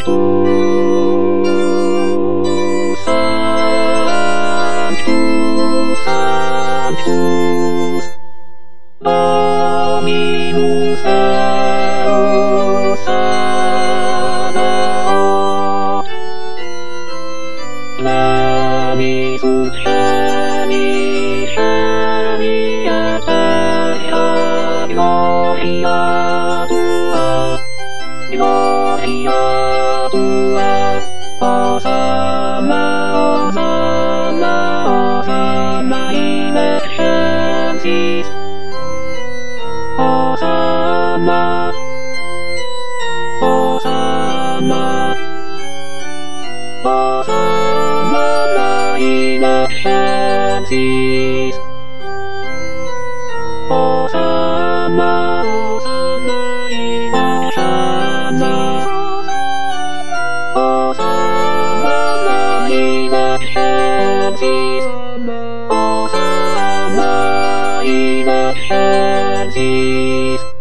Sanctus, Dominus Deus Sabaoth, Plenius ut Sceni et terra, Gloria Tua, Hosanna, Hosanna, Hosanna in excelsis, Hosanna, Hosanna, Hosanna in excelsis, Hosanna, Hosanna in excelsis, Hosanna in excelsis, Hosanna in excelsis.